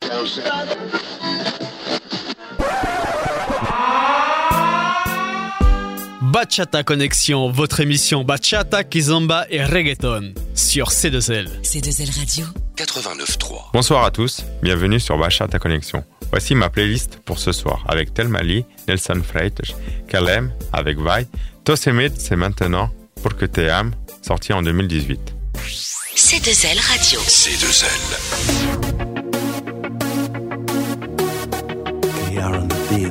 Bachata Connexion, votre émission Bachata, Kizomba et Reggaeton sur C2L. C2L Radio 89.3. Bonsoir à tous, bienvenue sur Bachata Connexion. Voici ma playlist pour ce soir avec Thelma Lee, Nelson Freitas, Kalem avec Vai, Tosemid, c'est maintenant pour que te ame, sorti en 2018. C2L Radio. C2L. KR on the beat.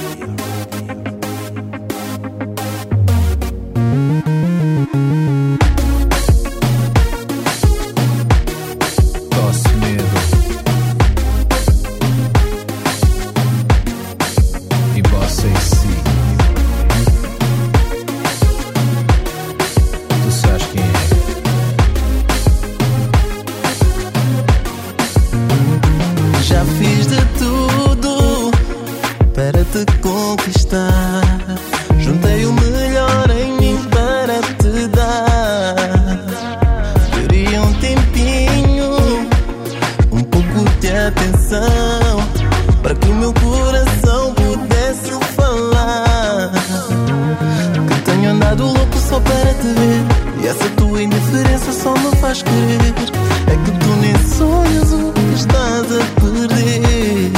Juntei o melhor em mim para te dar. Queria um tempinho, um pouco de atenção, para que o meu coração pudesse falar. Que tenho andado louco só para te ver, e essa tua indiferença só me faz querer. É que tu nem sonhas o que estás a perder.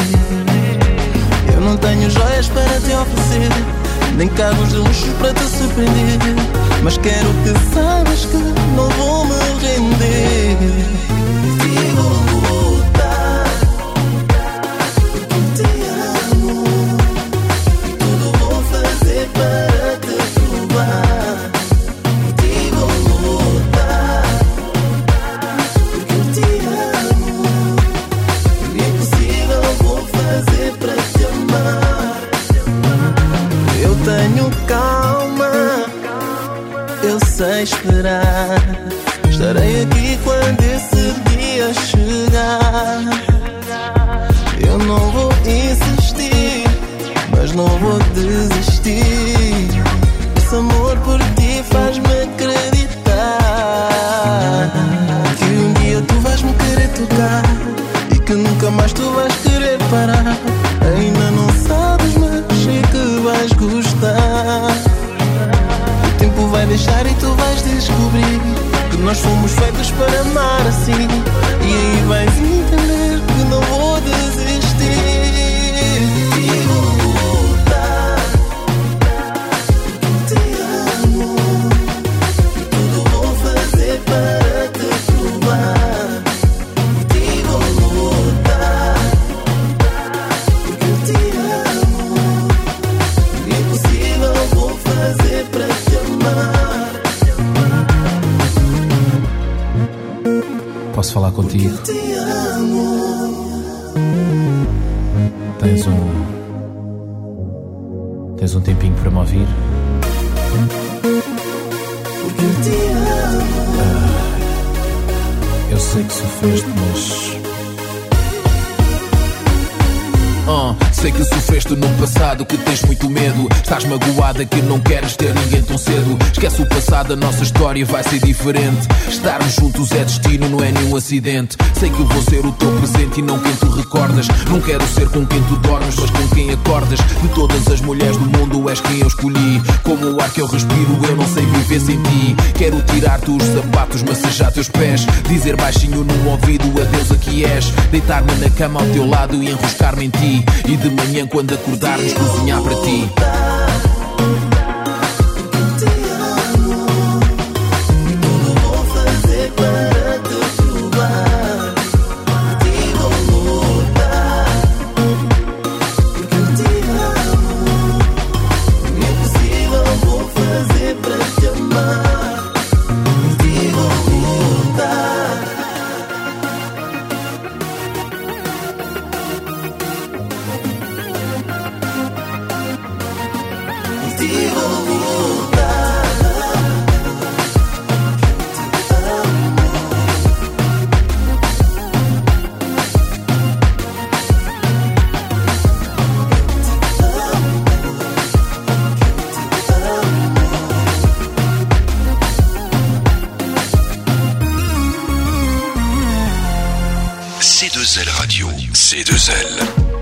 Eu não tenho joias para te oferecer, nem carros de luxo para te surpreender, mas quero que saibas que não vou me render. E vou lutar, porque te amo, e tudo vou fazer para te provar. E vou lutar, porque te amo, o impossível vou fazer para te amar. Eu tenho calma, eu sei esperar. Estarei aqui quando esse dia chegar. Eu não vou insistir, mas não vou desistir. Esse amor por ti faz-me acreditar que um dia tu vais me querer tocar e que nunca mais tu vais querer parar. Ainda não sabes, mas sei que vais gostar. O tempo vai deixar e tu vais descobrir que nós fomos feitos para amar assim. E aí vais entender que não vou desistir. E vou lutar, porque te amo, e tudo vou fazer para te provar. E vou lutar, porque te amo, o impossível vou fazer para te amar. Posso falar contigo? Te amo, Tens um tempinho para me ouvir? porque te amo. Eu sei que sofreste, mas... Sei que sofreste no passado, que tens muito medo. Estás magoada que não queres ter ninguém tão cedo. Esquece o passado, a nossa história vai ser diferente. Estarmos juntos é destino, não é nenhum acidente. Sei que vou ser o teu presente e não quem tu recordas. Não quero ser com quem tu dormes, mas com quem acordas. De todas as mulheres do mundo és quem eu escolhi. Como o ar que eu respiro, eu não sei viver sem ti. Quero tirar-te os sapatos, massajar teus pés, dizer baixinho no ouvido adeus, aqui és. Deitar-me na cama ao teu lado e enroscar-me em ti. E de manhã quando acordarmos cozinhar para ti. C2L.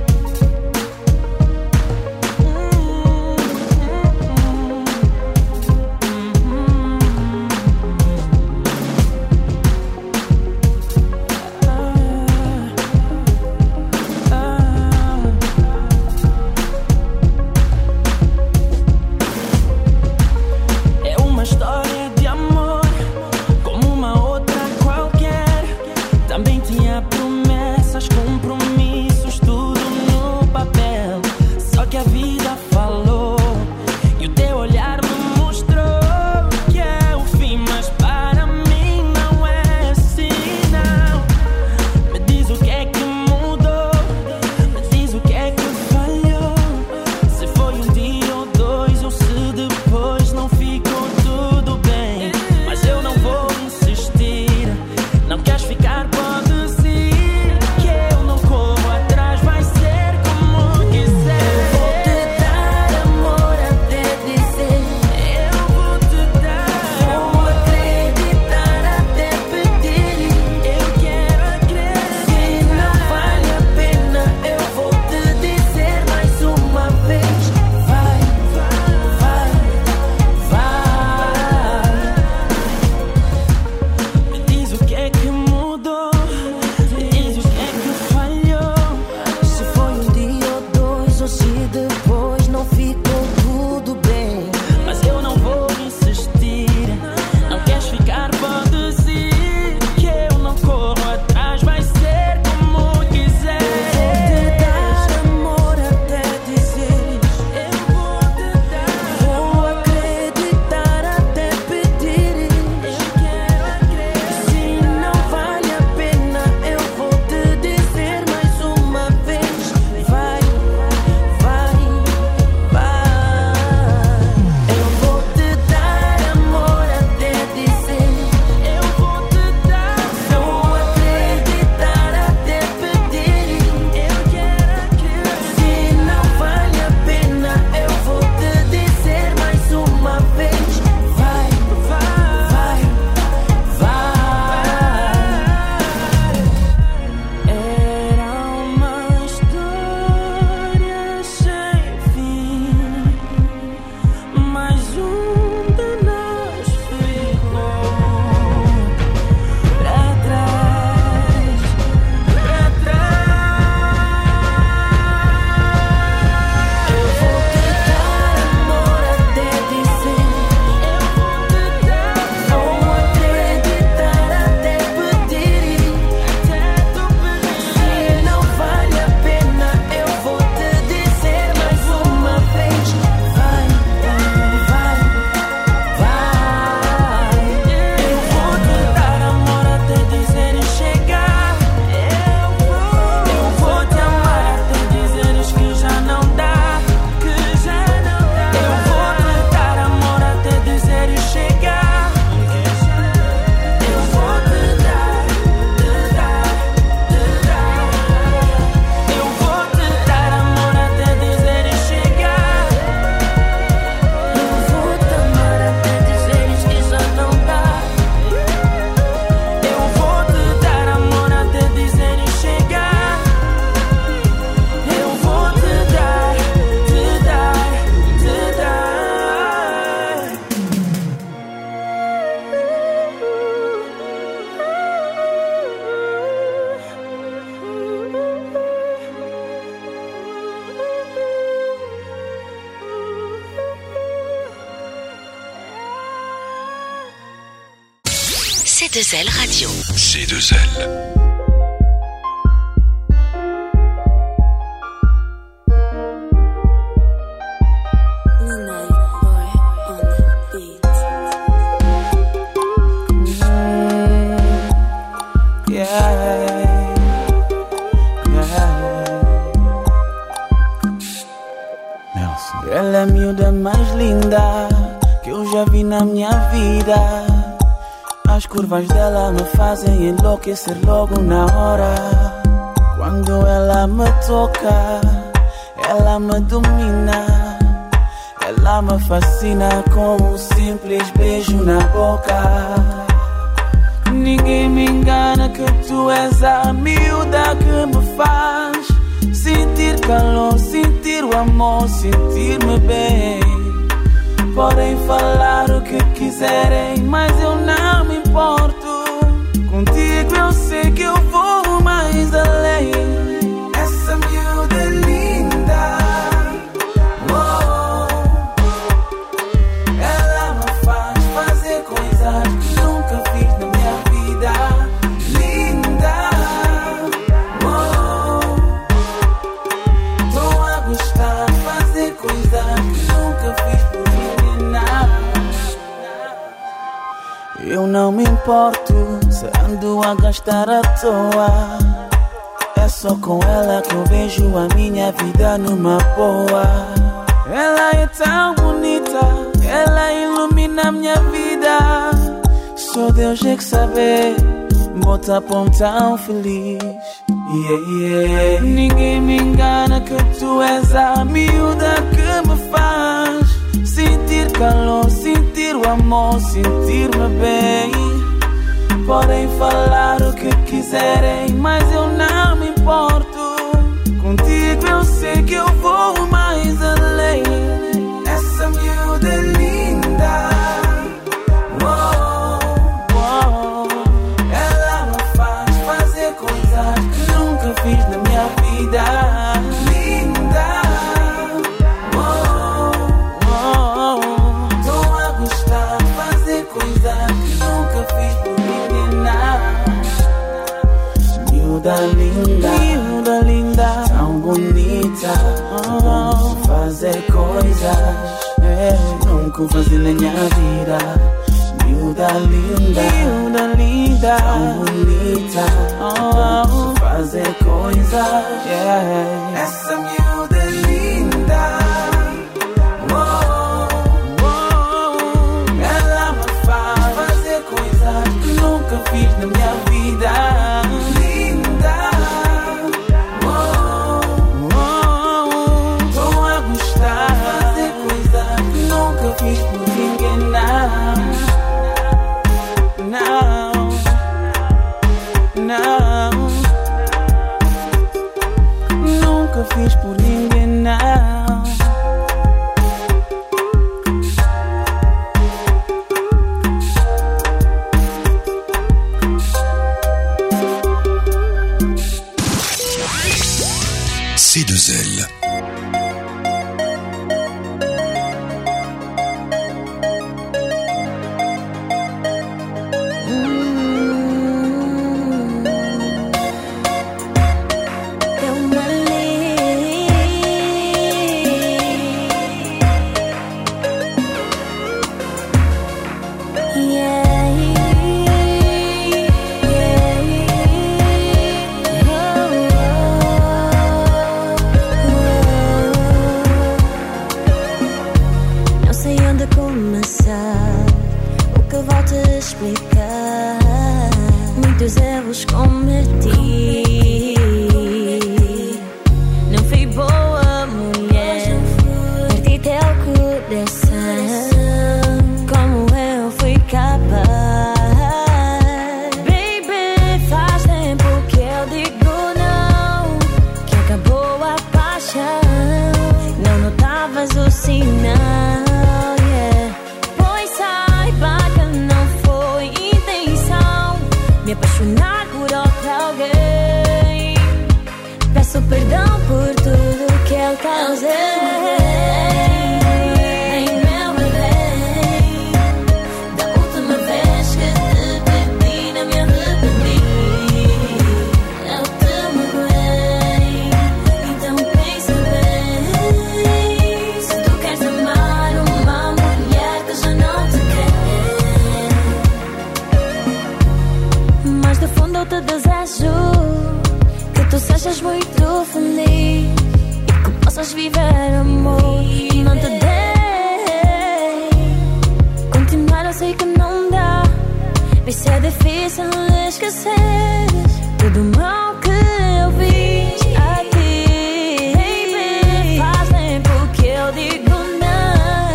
C2L Radio. C2L. Ela é a miúda mais linda que eu já vi na minha vida. As curvas dela me fazem enlouquecer logo na hora. Quando ela me toca, ela me domina. Ela me fascina com um simples beijo na boca. Ninguém me engana que tu és a miúda que me faz sentir calor, sentir o amor, sentir-me bem. Podem falar o que quiserem, mas eu não me importo. Contigo eu sei que eu vou mais além. Essa miúda é linda. Oh, ela me faz fazer coisas que nunca fiz na minha vida. Linda. Oh, tô a gostar de fazer coisas que nunca fiz por menina. Eu não me importo se ando a gastar à toa. É só com ela que eu vejo a minha vida numa boa. Ela é tão bonita, ela ilumina a minha vida. Só Deus é que sabe, bota pão tão feliz. Yeah, yeah. Ninguém me engana que tu és a miúda que me faz sentir calor, sentir o amor, sentir-me bem. Podem falar o que quiserem, mas eu não me importo. Contigo eu sei que eu vou mais além. Essa miúda é linda. Oh, oh. Ela me faz fazer coisas que nunca fiz na minha vida. Linda. Oh, oh. Tô a gostar de fazer coisas que nunca fiz por miúda linda, miúda linda, tão bonita, fazer coisas nunca fazer na minha vida. Miúda linda, tão bonita, fazer coisas. Essa miúda é linda. Ela me faz fazer coisas que nunca fiz na minha vida. Fiz por ninguém, não, nunca fiz por ninguém, não. C2L.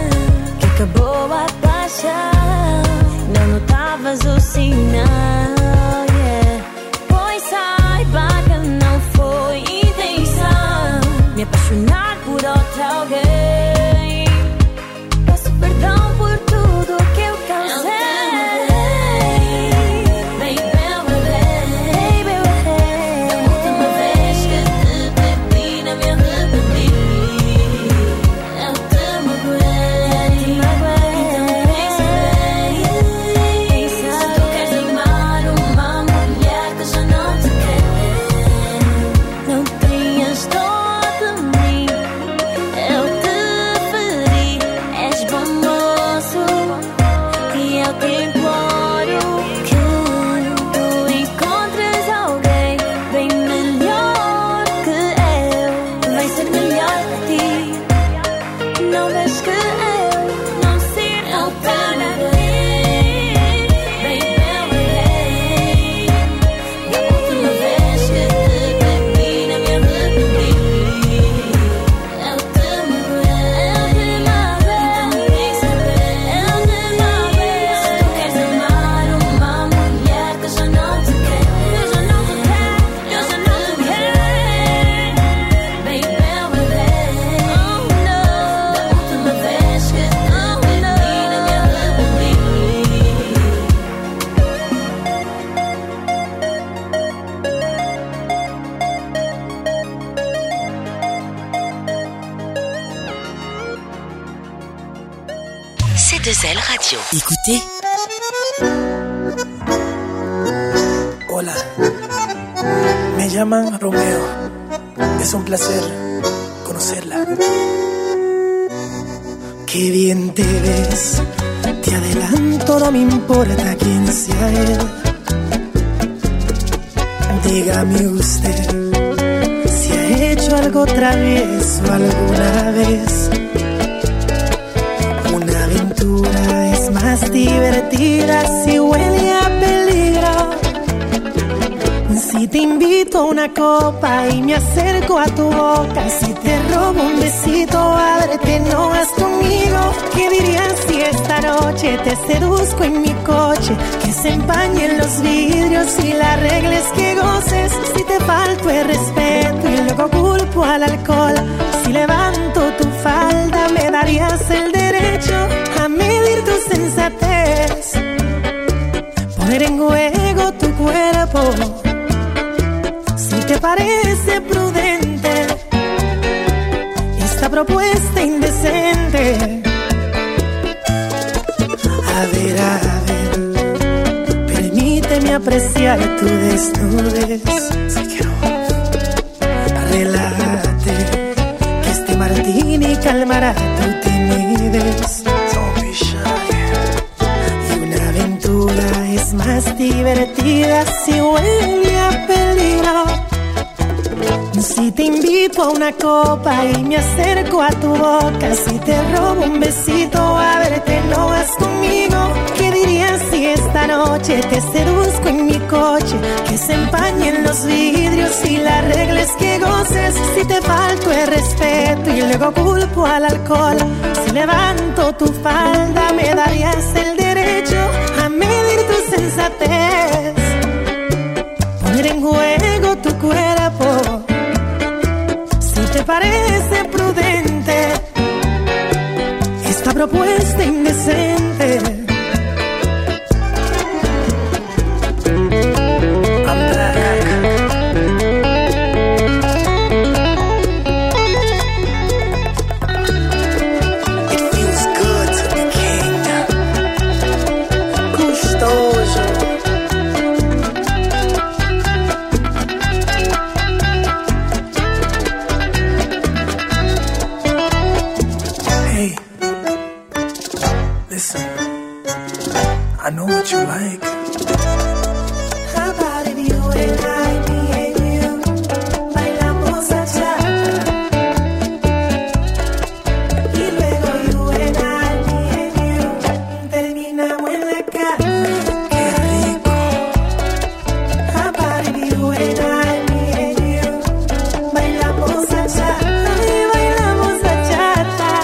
Acabou a paixão, não notavas o sinal. me apaixonar por outra alguém. Peço perdão por tudo que eu causei. C2L Radio. Écoutez. Hola, me llaman Romeo. Es un placer conocerla. Qué bien te ves. Te adelanto, no me importa quién sea él. Dígame usted si ha hecho algo travieso alguna vez. Una aventura es más divertida si huele a peligro. Si te invito a una copa y me acerco a tu boca, si te robo un besito, ábrete, no vas conmigo. ¿Qué dirías si esta noche te seduzco en mi coche? Que se empañen los vidrios y la regla es que goces. Si te falto el respeto y luego culpo al alcohol, si levanto tu falda me darías el derecho a medir tu sensatez, poner en juego tu cuerpo. Si te parece prudente esta propuesta indecente, a ver, permíteme apreciar tu desnudez. Relájate, que este martini calmará tu timidez. Y una aventura es más divertida si huele a peligro. Si te invito a una copa y me acerco a tu boca, si te robo un besito, a verte, no vas conmigo. ¿Qué dirías si esta noche te seduzco en mi coche? Que se empañen los vidrios y la regla es que goces. Si te falto el respeto y luego culpo al alcohol, si levanto tu falda me darías el derecho a medir tu sensatez, poner en juego tu cuerpo. ¿Te parece prudente esta propuesta indecente?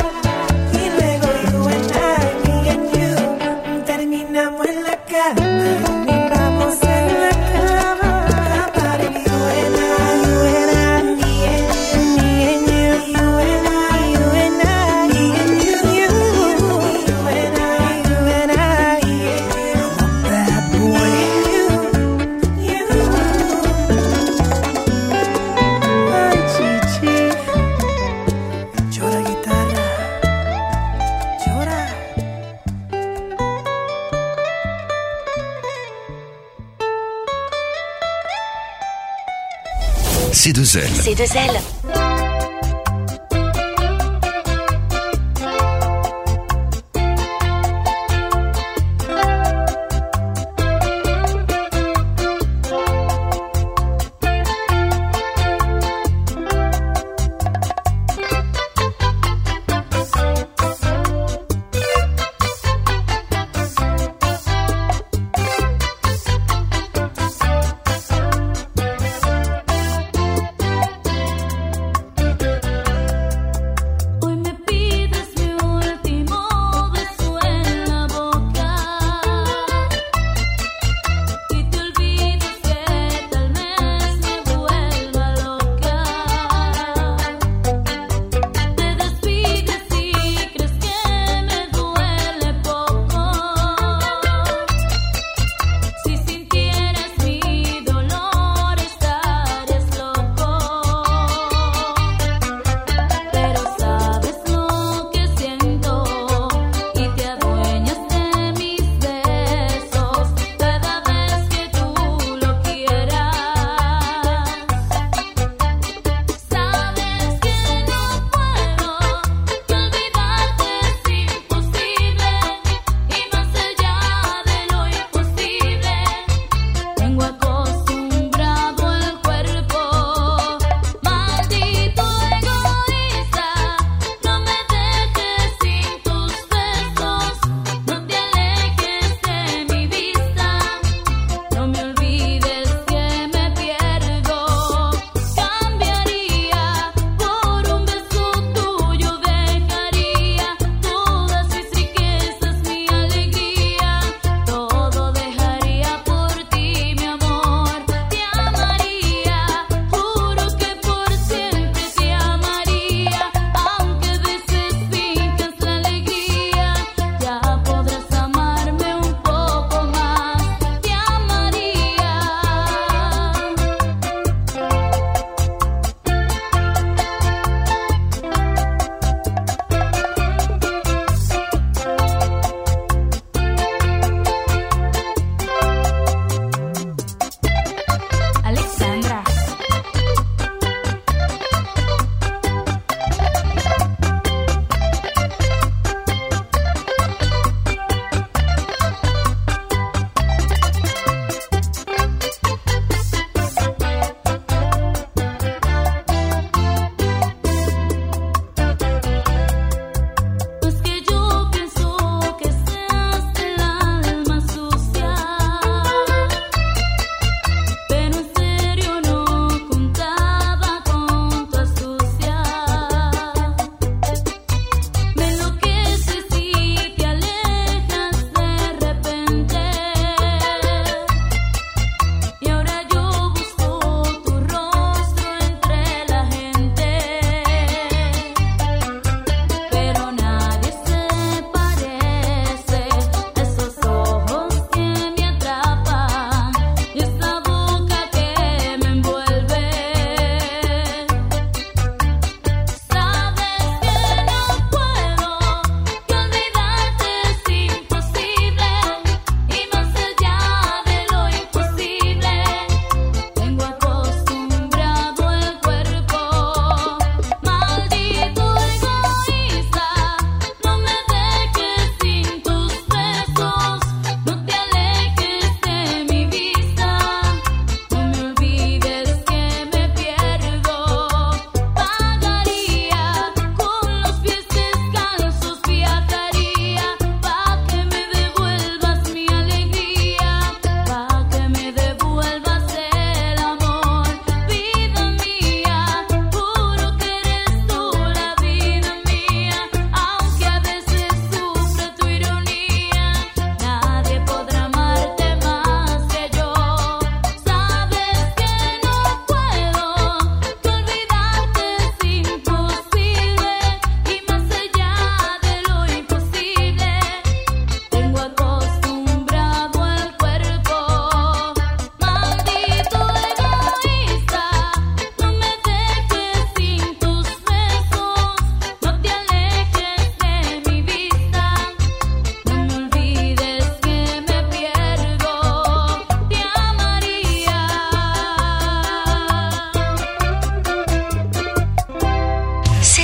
Terminamos en la cama. C2L. C2L.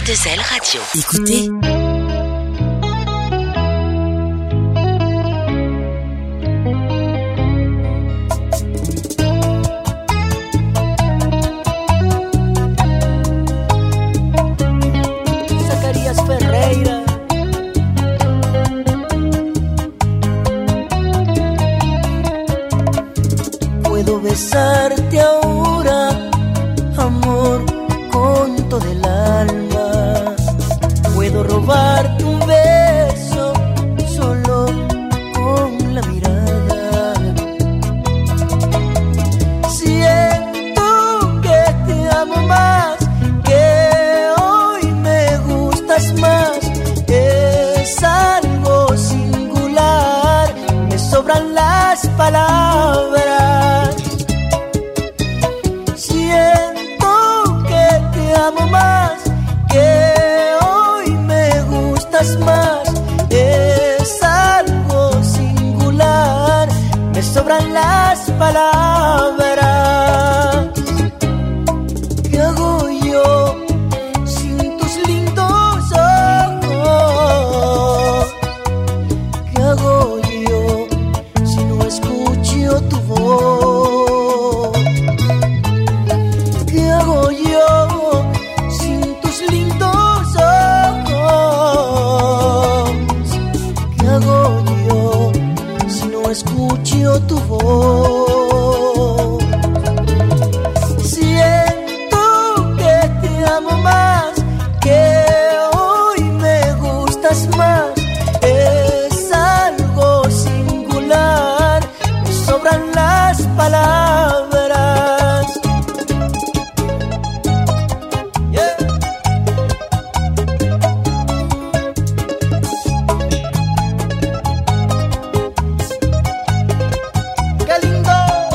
C2L Radio. Écoutez. Zacarías Ferreira. Puedo besarte ahora, amor, con todo el alma. Puedo robarte un beso solo con la mirada. Siento que te amo más, que hoy me gustas más. Es algo singular, me sobran las palabras. Siento que te amo más, que hoy me gustas más. Es algo singular, me sobran las palabras. ¿Qué hago yo sin tus lindos ojos? ¿Qué hago yo si no escucho tu voz? ¿Qué hago yo sin tus lindos ojos? ¿Qué hago yo si no escucho tu voz? Siento que te amo más, que hoy me gustas más. Es algo singular, me sobran las palabras. Yeah. ¡Qué lindo!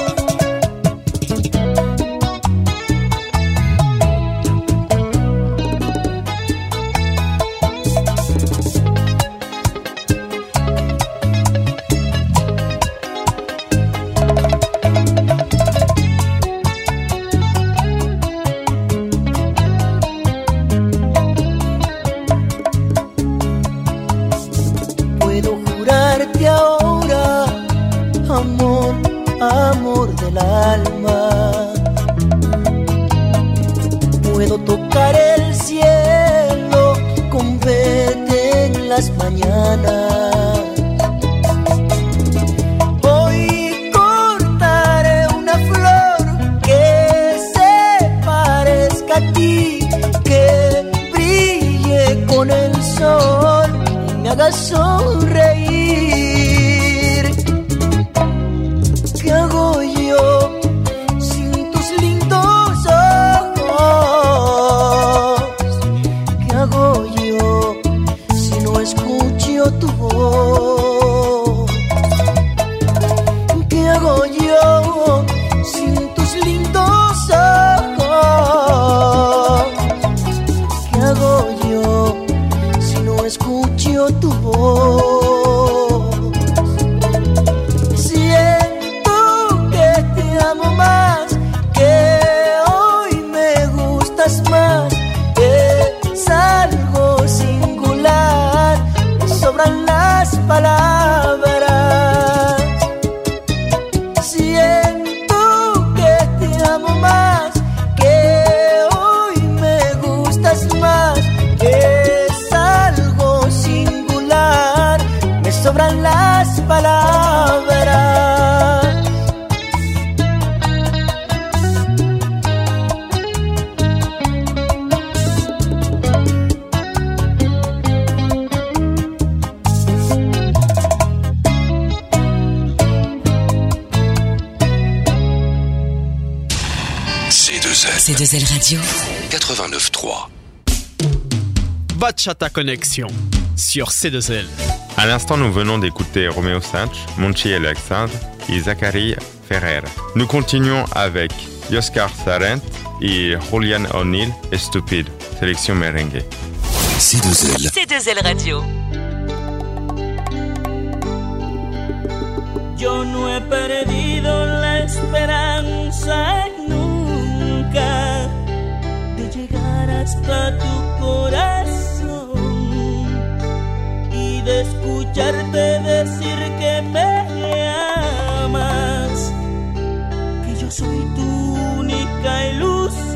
Puedo jurarte ahora, amor, amor del alma. Puedo tocar el cielo con verte en las mañanas. Hoy cortaré una flor que se parezca a ti, que brille con el sol y me haga sonreír. ¿Qué hago yo sin tus lindos ojos? ¿Qué hago yo si no escucho tu voz? ¿Qué hago yo sin tus lindos ojos? ¿Qué hago yo si no escucho tu voz? Siento que te amo más, que hoy me gustas más. Es algo singular, me sobran las palabras. Siento que te amo más, que hoy me gustas más. Es algo singular, me sobran las palabras. C2L Radio. 89.3. Bachata Connexion sur C2L. À l'instant, nous venons d'écouter Roméo Santos, Monchi Alexandre et Zachary Ferrer. Nous continuons avec Oscar Sarent et Julian O'Neill et Stupid, sélection merengue. C2L. C2L Radio. Yo no he perdido la esperanza nunca de llegar a hasta tu corazón y de escucharte decir que me amas, que yo soy tu única ilusión.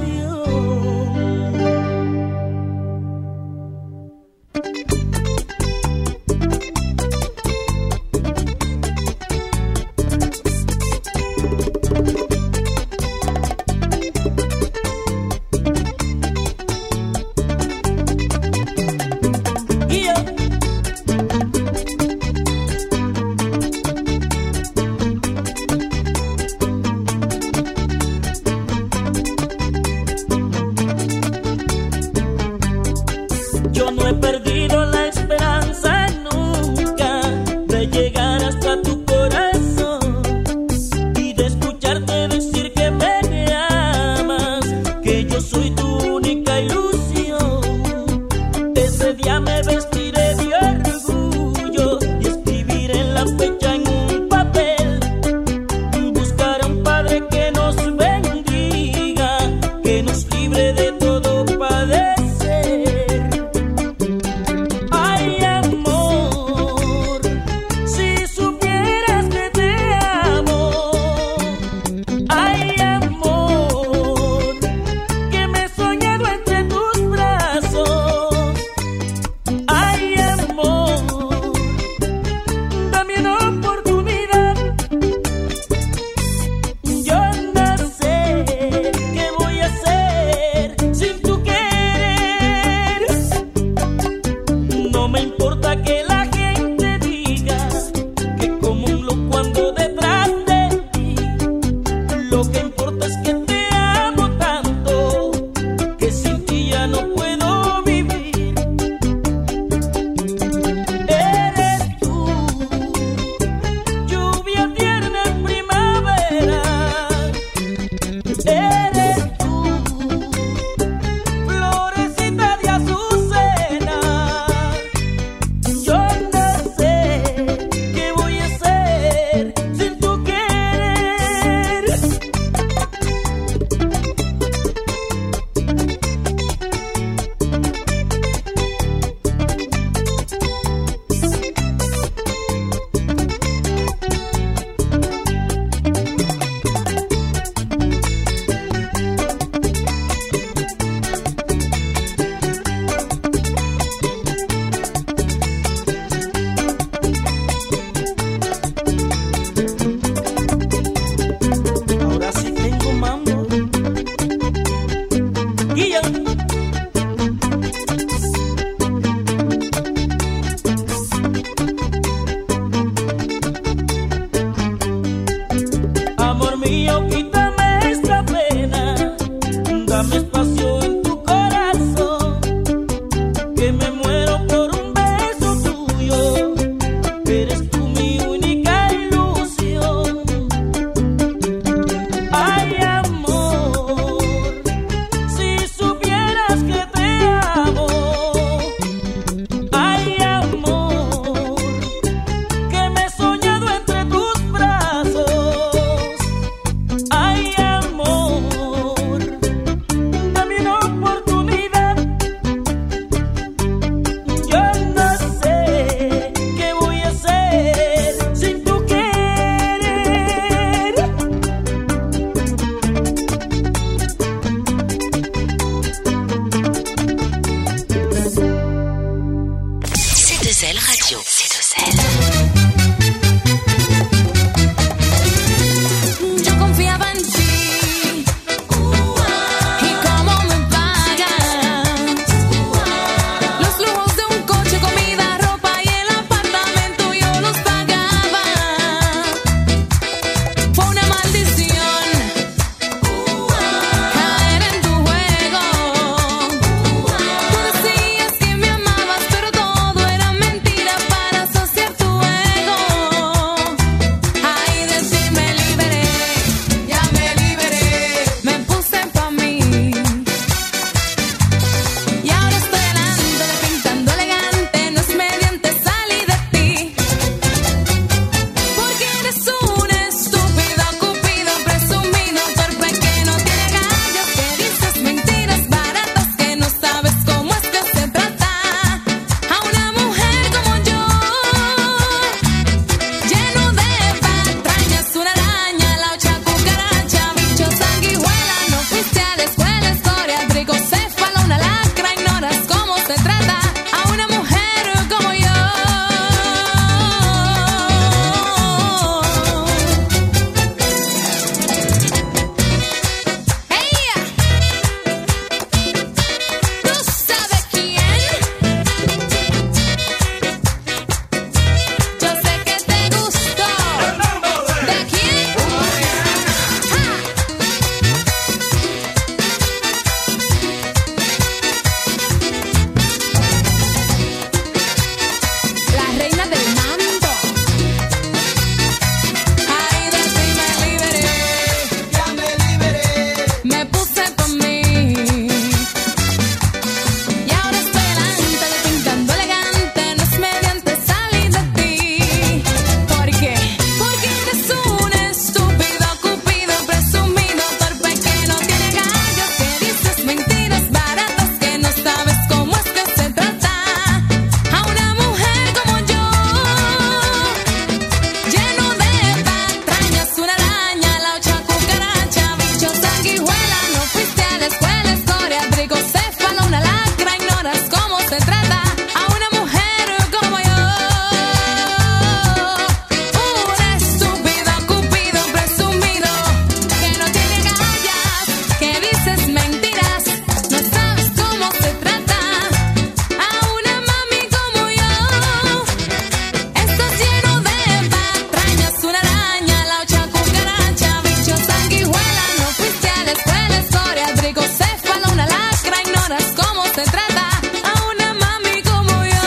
se trata a una mami como yo.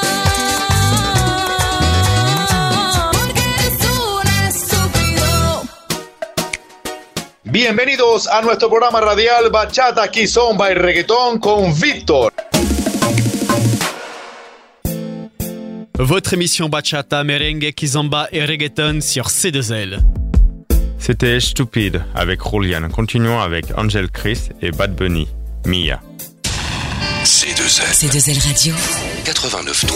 Porque eres un estúpido. Bienvenidos a nuestro programa radial Bachata, Kizomba y Reggaeton con Víctor. Votre émission Bachata, Merengue, Kizomba et Reggaeton sur C2L. C'était Stupide avec Julian. Continuons avec Angel Chris et Bad Bunny, Mia. C2L. C2L Radio. 89.3.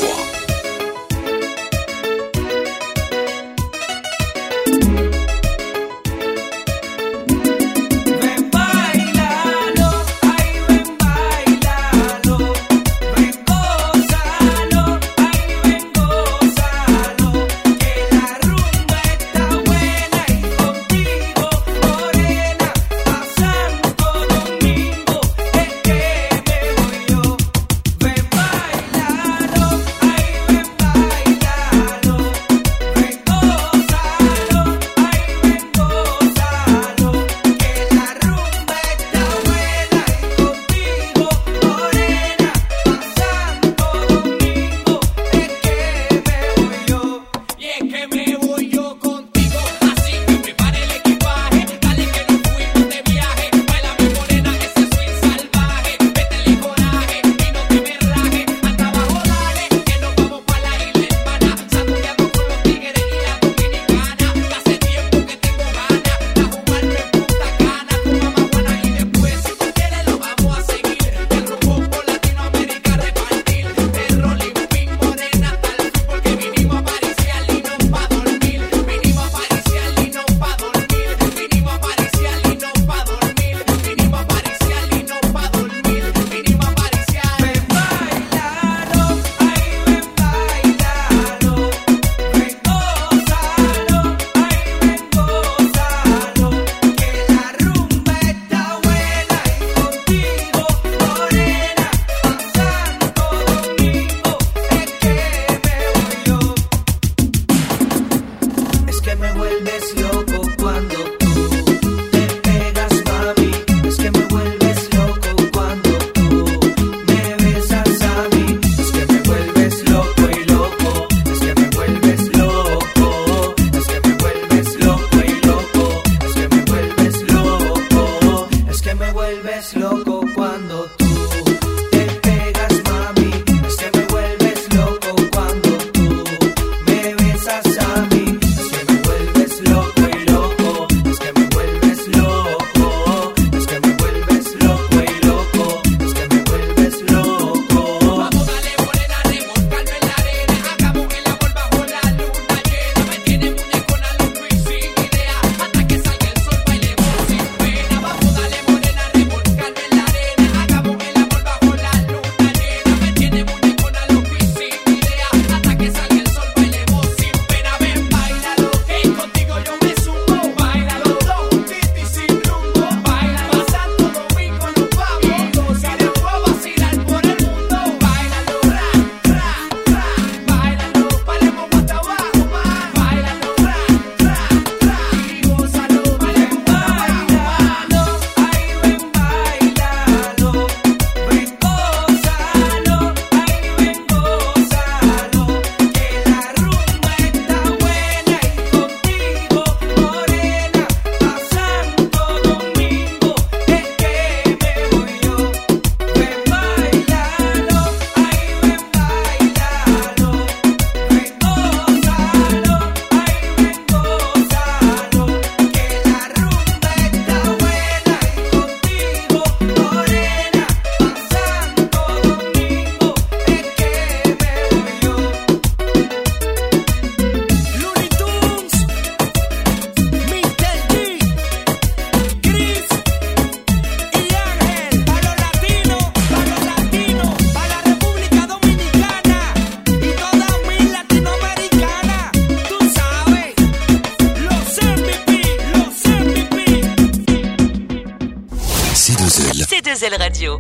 C2L Radio.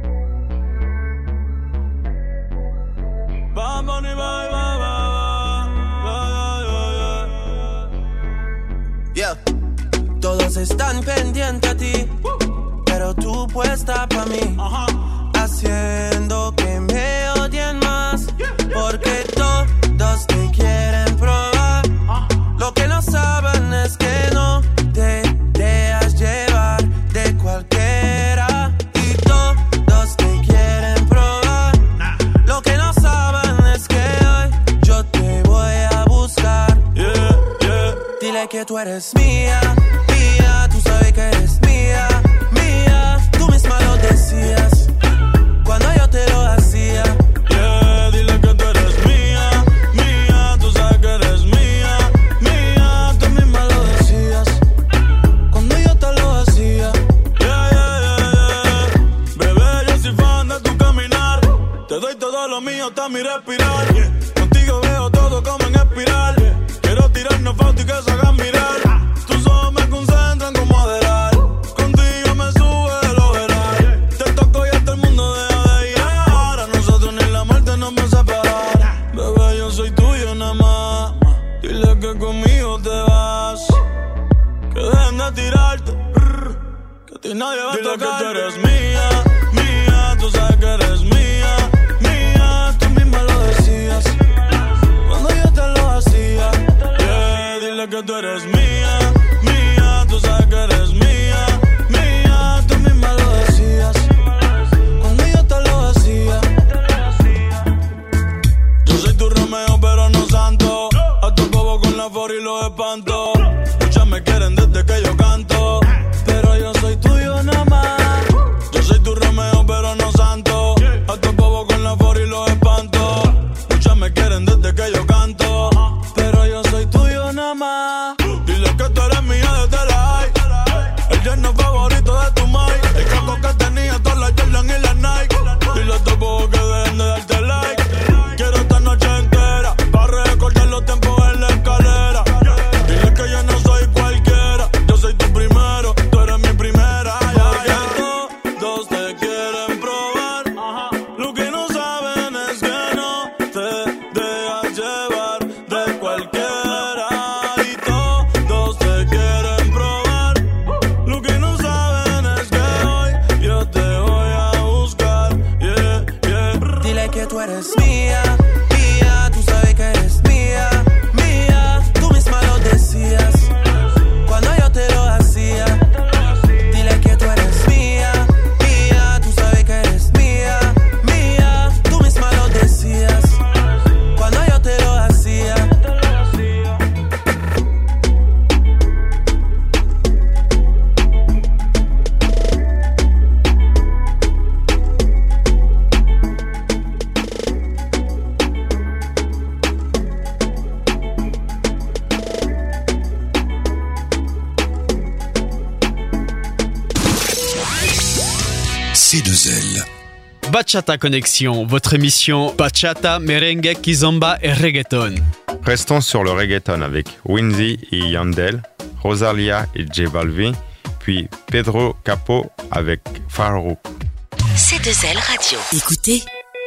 Yeah. Todos están pendientes a ti, pero tú puesta pa' mí, haciendo que tú eres mía, mía, tú sabes que eres mía, mía, tú misma lo decías cuando yo te lo hacía. Yeah, dile que tú eres mía, mía, tú sabes que eres mía, mía, tú misma lo decías cuando yo te lo hacía. Yeah, yeah, yeah, yeah. Bebé, yo soy fan de tu caminar, te doy todo lo mío hasta mi respirar. Contigo veo todo como en espiral. Quiero tirarnos fotos y que se hagan mirar. Tus ojos me concentran como adelar. Contigo me sube el overall. Te toco y hasta el mundo deja de girar. A nosotros ni la muerte nos va a separar. Bebé, yo soy tuyo nada más. Dile que conmigo te vas. Que dejen de tirarte. Que a ti nadie va a tocar. Dile que tú eres mía, mía. Tú sabes que eres mía, mía. Tú misma lo decías cuando yo te lo hacía. Dile que tú eres mía, mía, tú sabes que eres mía, mía, tú misma lo decías cuando yo te lo hacía. Yo soy tu Romeo pero no santo, a tu bobo con la for y los espanto. Muchas me quieren desde que yo canto, pero yo soy tuyo nada más. Yo soy tu Romeo pero no santo, a tu bobo con la for y los espanto. Muchas me quieren desde que yo canto, pero yo soy tuyo nada más. Dile que tú eres mía desde la high. El yerno favorito de tu mai. El casco que tenía todas las Jordan y las Nike. Dile a tu bobo que dejen de darte like. Quiero esta noche entera para recordar los tiempos en la escalera. Dile que yo no soy cualquiera. Yo soy tu primero, tú eres mi primera. Porque todos te quieren probar. Lo que no saben es que no te dejas llevar de cualquiera. Y todos te quieren probar. Lo que no saben es que hoy yo te voy a buscar. Yeah, yeah. Dile que tú eres mía, mía, tú sabes que eres mía, mía, tú misma lo decías cuando yo te lo hacía. Dile que tú eres mía, mía, tú sabes que eres mía, mía, tú misma lo decías cuando yo te lo hacía. C2L. Bachata Connexion, votre émission Bachata, Merengue, Kizomba et Reggaeton. Restons sur le reggaeton avec Winzy et Yandel, Rosalia et J Balvin, puis Pedro Capó avec Farouk. C2L Radio. Écoutez.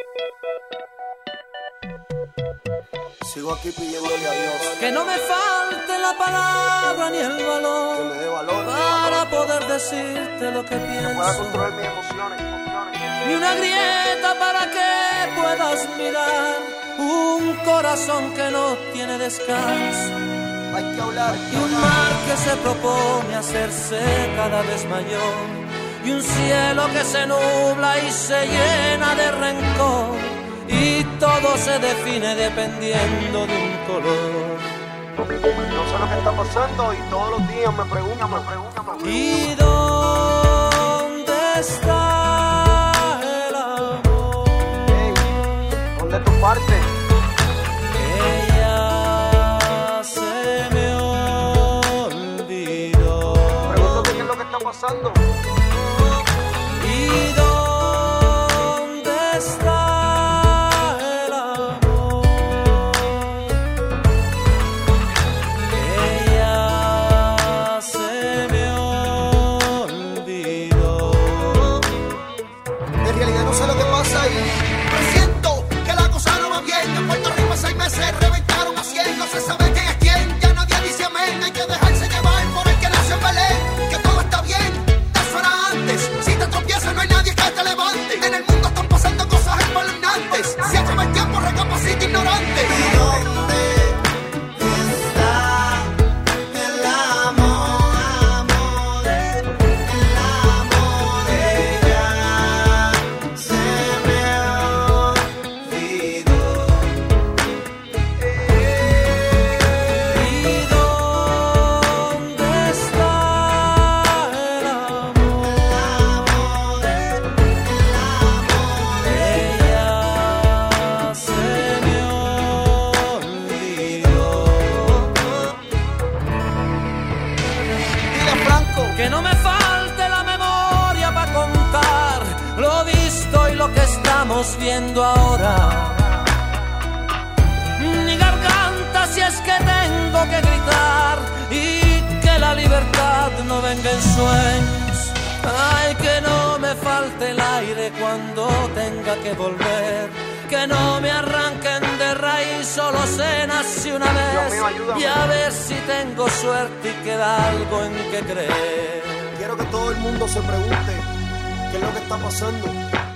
Sigo aquí pidiéndole a Dios Que no me falte la palabra ni el valor, que me dé valor para poder decirte lo que que pienso. pueda controlar mis emociones. Ni una grieta para que puedas mirar un corazón que no tiene descanso. Hay que hablar. Y un mar que se propone hacerse cada vez mayor. Y un cielo que se nubla y se llena de rencor. Y todo se define dependiendo de un color. No sé lo que está pasando y todos los días me preguntan. ¿Y dónde está el amor? Hey, ¿dónde es tu parte? Ella se me olvidó. Pregúntate qué es lo que está pasando. ¿Y dónde está el amor? Ella se me olvidó. En realidad no sé lo que pasa ahí. Presiento que la cosa no va bien. En Puerto Rico 6 meses reventaron a 100. No se sabe quién es quién. Ya nadie dice amén. Hay que dejarse llevar por el que nace en Belén. Que todo está bien. estamos viendo ahora. Mi garganta si es que tengo que gritar y que la libertad no venga en sueños. Ay, que no me falte el aire cuando tenga que volver, que no me arranquen de raíz, solo se nace una vez. Dios mío, ayúdame. Y a ver si tengo suerte y queda algo en que creer. Quiero que todo el mundo se pregunte qué es lo que está pasando.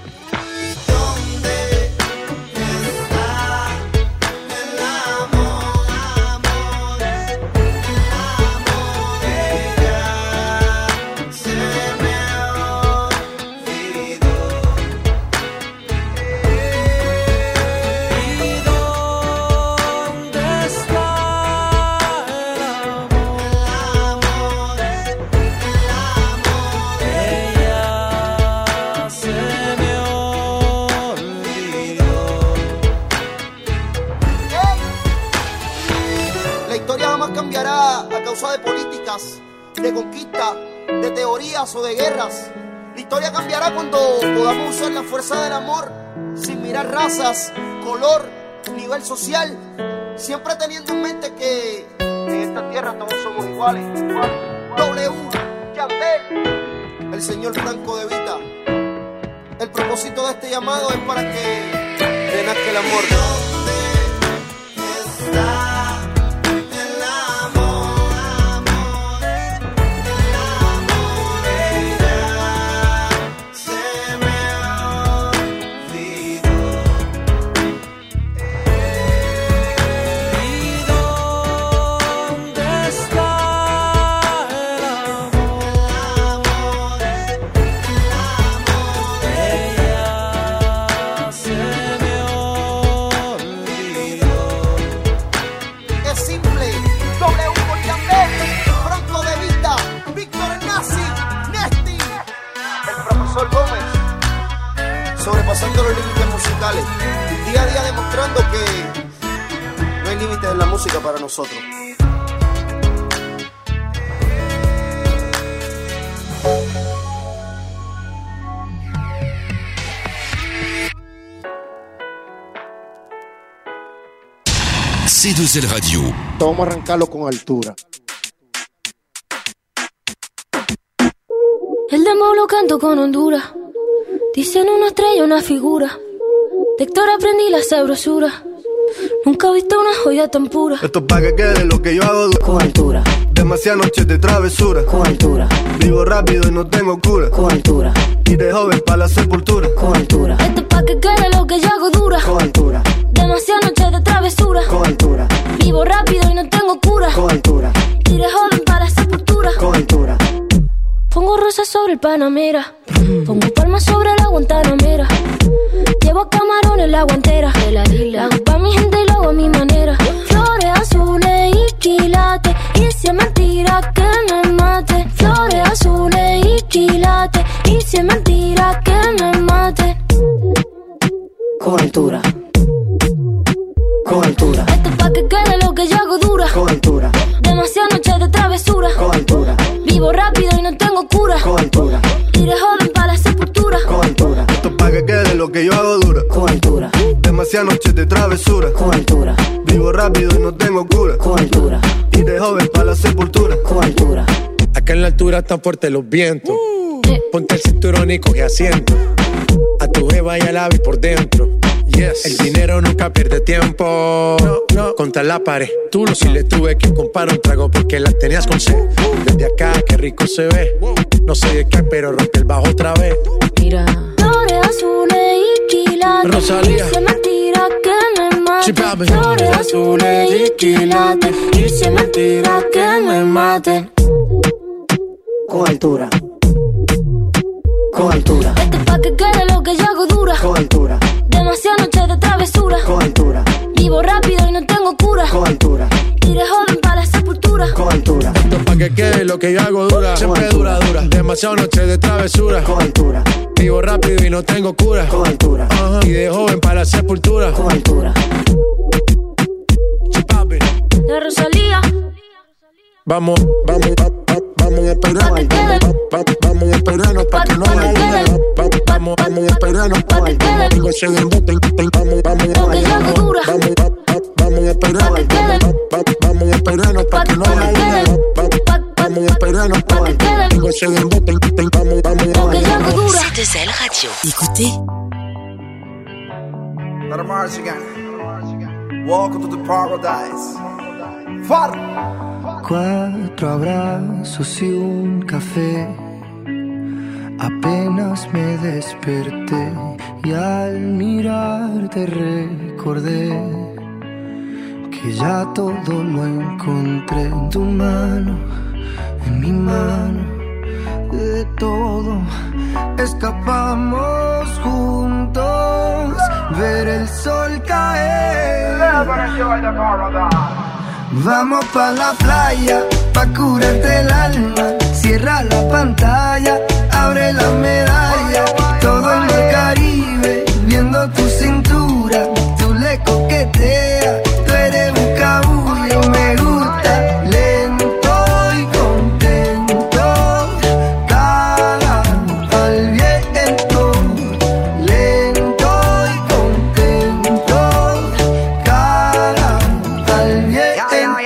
De políticas, de conquista, de teorías o de guerras. La historia cambiará cuando podamos usar la fuerza del amor sin mirar razas, color, nivel social, siempre teniendo en mente que en esta tierra todos somos iguales. W, Yandel, el señor Franco de Vita. El propósito de este llamado es para que renazca el amor. ¿Dónde está? Sobrepasando los límites musicales, día a día demostrando que no hay límites en la música para nosotros. C2L Radio. Vamos a arrancarlo con altura. El demo lo canto con Honduras. Dicen una estrella, una figura. De Héctor aprendí la sabrosura. Nunca he visto una joya tan pura. Esto es pa' que quede lo que yo hago con altura. Demasiadas noches de travesura con altura. Vivo rápido y no tengo cura con altura. Y de joven pa' la sepultura con altura. Esto es pa' que quede lo que yo hago dura con altura. Demasiadas noches de travesura con altura. Vivo rápido y no tengo cura con altura. Y de joven pa' la sepultura con altura. Pongo rosas sobre el Panamera. Pongo palmas sobre la Guantanamera. Llevo camarones en la guantera. Hago pa' mi gente y lo hago a mi manera. Flores azules y quilates. Y si es mentira que me mate. Flores azules y quilates. Y si es mentira que me mate. Con altura. Con altura. Esto es pa' que quede lo que yo hago dura. Con altura. Demasiadas noches de travesura. Con altura. Vivo rápido y no tengo cura. Con altura. Y de joven pa' la sepultura. Con altura. Esto es pa' que quede lo que yo hago dura. Con altura. Demasiadas noches de travesura. Con altura. Vivo rápido y no tengo cura. Con altura. Y de joven pa' la sepultura. Con altura. Acá en la altura están fuertes los vientos. Ponte el cinturón y coge asiento. A tu jeva y al ave por dentro. Yes. El dinero nunca pierde tiempo. No. Contra la pared. Tú no si le tuve que comprar un trago porque la tenías con sed. Desde acá, qué rico se ve. No sé de qué, pero rompe el bajo otra vez. Mira. Flores azules y quilates. Rosalía. Y si es mentira que me mate. Flores azules y quilates. Y si es mentira que me mate. Con altura. Con altura. Esto es pa' que quede lo que yo hago dura. Con altura. Demasiadas noches de travesura. Con altura. Vivo rápido y no tengo cura. Con altura. Y de joven pa' la sepultura. Con altura. Esto es pa' que quede lo que yo hago dura. Siempre dura. Demasiadas noches de travesura. Con altura. Vivo rápido y no tengo cura. Con altura. Y de joven para la sepultura. Con altura. La Rosalía. Vamos a esperarnos. Vamos a esperarnos pa' que no haya duda. Vamos a esperarnos. Digo, se den bote. Vamos a esperarnos. Vamos a esperarnos para que no haya duda. Vamos a esperarnos. Digo, se den bote. Vamos a esperarnos. C2L Radio. Écoutez. Let march again. Welcome to the paradise. Far. 4 abrazos y un café. Apenas me desperté y al mirarte recordé que ya todo lo encontré en tu mano, en mi mano. De todo escapamos juntos, ver el sol caer. Vamos pa' la playa, pa' curarte el alma. Cierra la pantalla, abre la medalla. Todo en el Caribe, viendo tu cintura. Tú le coqueteas, tú eres un cabullo. Me gusta lento y contento. Cara al viento, lento y contento. Cara al viento.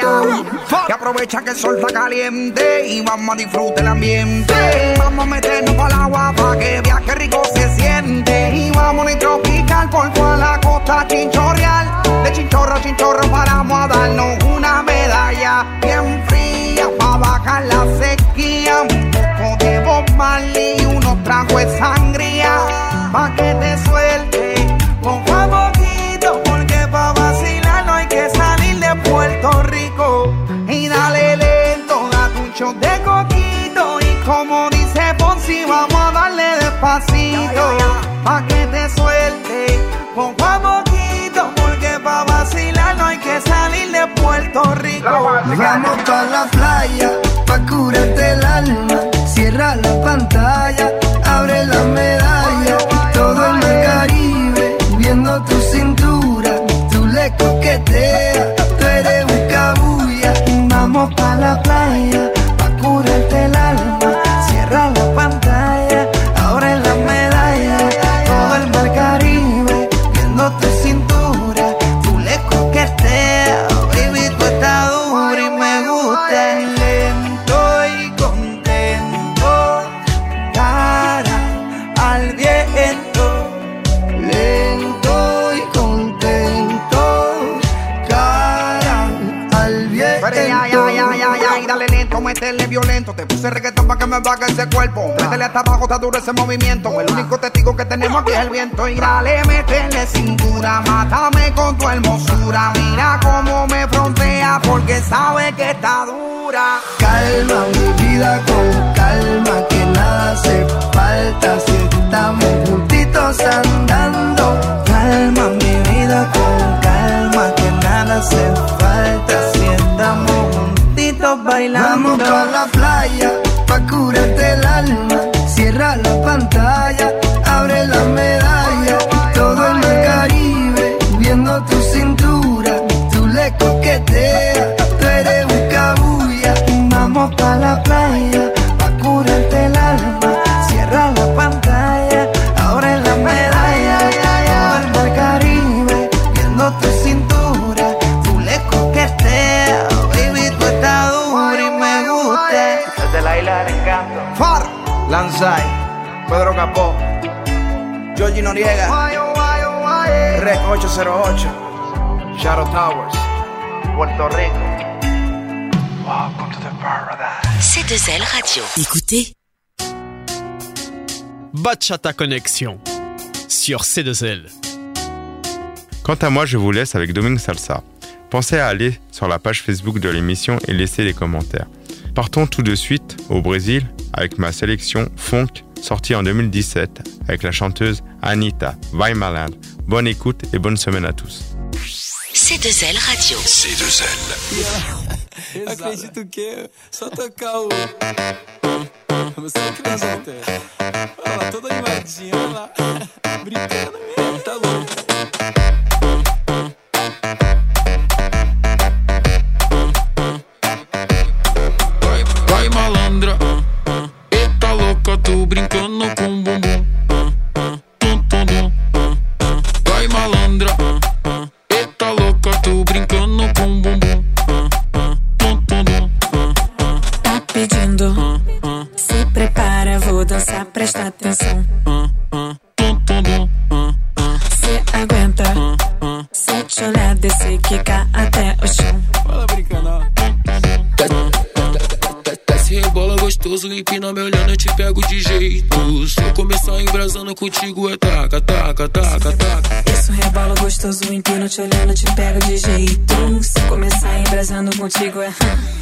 Y aprovecha que el sol está caliente y vamos a disfrutar el ambiente. Vamos a meternos para el agua para que veas que rico se siente. Y vamos a tropical por toda la costa chinchorreal. De chinchorro a chinchorro paramos a darnos una medalla bien fría para bajar la sequía. Un poco de Bob Marley y unos tragos de sangría pa' que te suelte poco a poquito, porque pa' vacilar no hay que salir de Puerto Rico. Y dale lento, date un shot de coquito. Y como dice Ponzi, vamos a darle despacito pa' que te suelte poco a poquito, porque pa' vacilar no hay que salir de Puerto Rico. Vamos pa' la playa, pa' curarte el alma. Cierra la pantalla, abre la medalla. Todo en el Caribe, viendo tu cintura. Tú le coqueteas, tú eres un cabulla. Vamos pa' la playa, pa' curarte el alma. Cierra la pantalla, abre la medalla. Todo el mar Caribe, viendo tu cintura. Tú le coqueteas, baby, tú estás dura y me gusta. Lento y contento, cara al viento. Lento y contento, cara al viento. Ay, dale lento, métele violento. Te puse reggaetón pa' que me baje ese cuerpo. Métele hasta abajo, está duro ese movimiento. El único testigo que tenemos aquí es el viento. Y dale, métele cintura, mátame con tu hermosura. Mira cómo me frontea porque sabe que está dura. Calma mi vida con calma, que nada hace falta si estamos juntitos andando. Calma mi vida con calma, que nada hace falta si estamos juntitos bailando. Vamos pa' la playa, pa' curarte el alma. Cierra la pantalla, abre la medalla. Todo en el Caribe, viendo tu cintura. Tú le coqueteas, tú eres un cabulla. Vamos pa' la playa, pa' curarte el alma. Cierra la pantalla, abre la medalla. Todo el mar Caribe, viendo tu cintura. Tú le coqueteas, baby, tú estás dura y me gusta. Desde la isla del encanto. Far, Lanzai, Pedro Capó, Georgie Noriega, Rec 808, Shadow Towers, Puerto Rico. Welcome to the paradise. C2L Radio. Écoutez. Bachata Connexion sur C2L. Quant à moi, je vous laisse avec Domingue Salsa. Pensez à aller sur la page Facebook de l'émission et laisser les commentaires. Partons tout de suite au Brésil avec ma sélection funk sortie en 2017 avec la chanteuse Anitta, Vai Malandro. Bonne écoute et bonne semaine à tous. C2L Radio. C2L. Acredito que só tocar o... Você que não solta. Olha lá, toda animadinha, olha lá. Brincando mesmo, tá louco. Vai malandra, eita louca, tô brincando com bumbum. descer, quicar até o chão. Fala brincando. Desce, rebola gostoso, empina me olhando, eu te pego de jeito. Se eu começar embrasando contigo é taca, taca, taca, taca. Isso, rebola gostoso, empina te olhando, te pego de jeito. Se eu começar embrasando contigo é...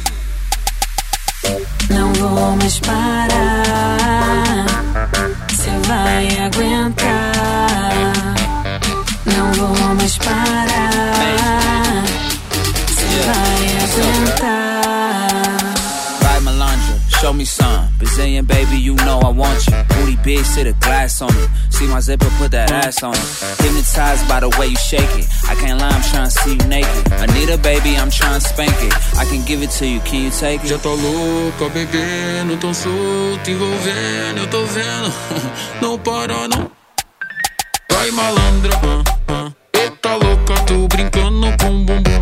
Não vou mais parar, cê vai aguentar. Não vou mais parar, cê vai aguentar. Vai Melandra, show me some. Brazilian baby, you know I want you. Booty big, sit a glass on it. See my zipper, put that ass on it. Hypnotized by the way you shake it. I can't lie, I'm trying to see you naked. Anita baby, I'm trying to spank it. I can give it to you, can you take it? Já tá louca, bebendo, tão solto, envolvendo, eu tô vendo. Não para não. Vai malandra, eita louca, tô brincando com o bumbum.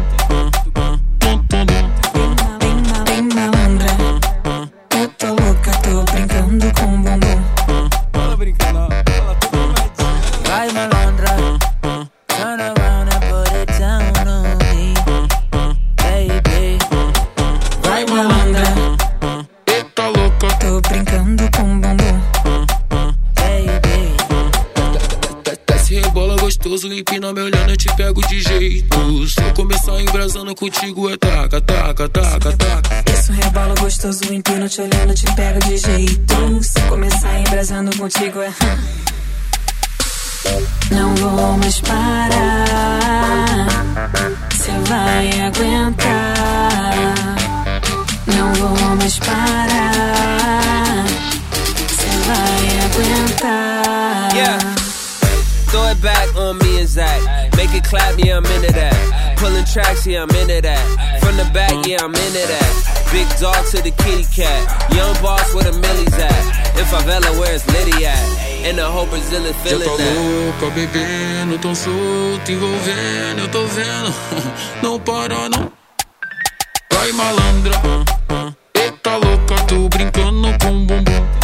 Bem malandra, eu tô louca, tô brincando com o bumbum. Fala brincando. Vai malandra, turn around and put it down on me, baby. Vai malandra, eita louca, tô brincando com o bumbum. Desce, rebola gostoso, empina me olhando, eu te pego de jeito. Se eu começar embrasando contigo é taca, taca, taca, taca. Isso, rebola gostoso, empina te olhando, te pego de jeito. Se eu começar embrasando contigo é... Não vou mais parar, cê vai aguentar. Não vou mais parar, cê vai aguentar. Yeah. Throw it back on me and Zach. Make it clap, yeah, I'm into that. Pulling tracks, yeah, I'm into that. From the back, yeah, I'm into that. Big dog to the kitty cat. Young boss where the millies at. In favela, where's Liddy at? And the whole Brazil is feeling that. Já tá that. louca, bebendo, tão solto, envolvendo, eu tô vendo. Não para não. Vai malandra, eita louca, tô brincando com o bumbum.